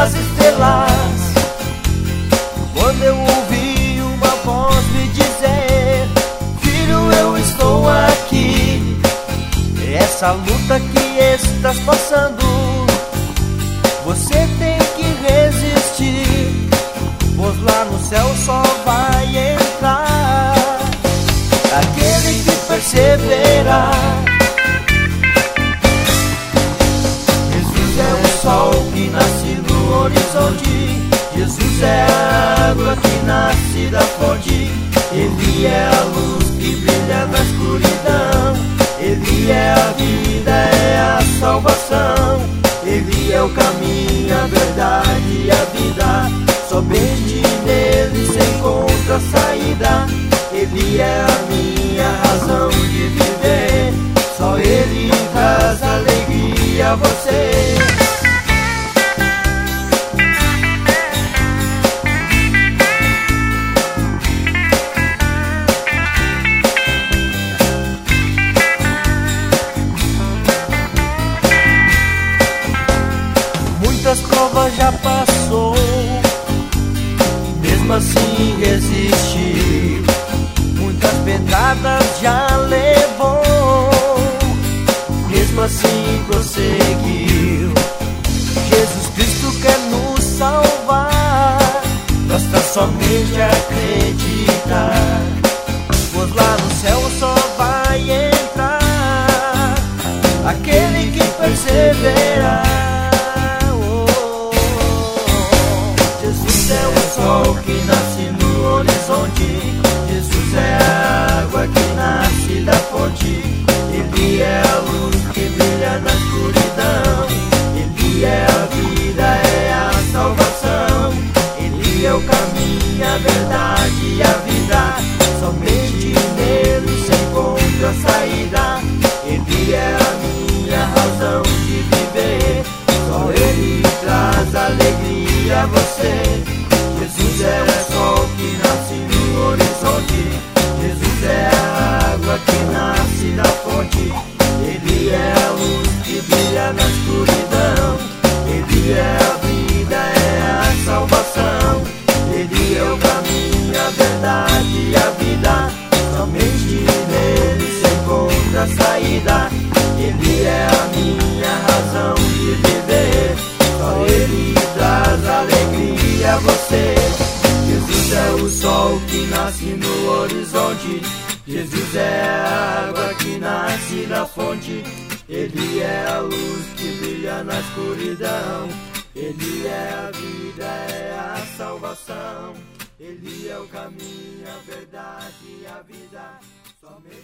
as estrelas. Quando eu ouvi uma voz me dizer: filho, eu estou aqui. Essa luta que estás passando, você tem que resistir, pois lá no céu só vai entrar aquele que perseverar. Jesus é o sol que nasce no horizonte, Jesus é a água que nasce da fonte, Ele é a luz que brilha na escuridão, Ele é a vida, é a salvação, Ele é o caminho, a verdade e a vida. Somente nele se encontra a saída, Ele é a minha razão de viver, só Ele traz alegria a você. Muitas provas já passou, mesmo assim resistiu. Muitas pedradas já levou, mesmo assim prosseguiu. Jesus Cristo quer nos salvar, basta somente acreditar, pois lá no céu só vai entrar aquele que perseverar. Sol que nasce no horizonte, Jesus é a água que nasce da fonte, Ele é a luz que brilha na escuridão, Ele é a vida, é a salvação, Ele é o caminho, a verdade e a vida. Somente nele se encontra a saída, Ele é a minha razão de viver, só Ele traz alegria a você. Jesus é o sol que nasce no horizonte, Jesus é a água que nasce da fonte, Ele é a luz que brilha na escuridão, Ele é a vida, é a salvação, Ele é o caminho, a verdade e a vida. Somente nele se encontra a saída, Ele é a minha razão de viver, só Ele traz alegria a você. Jesus é o sol que nasce no horizonte, Jesus é a água que nasce da fonte, Ele é a luz que brilha na escuridão, Ele é a vida, é a salvação, Ele é o caminho, a verdade e a vida. Somente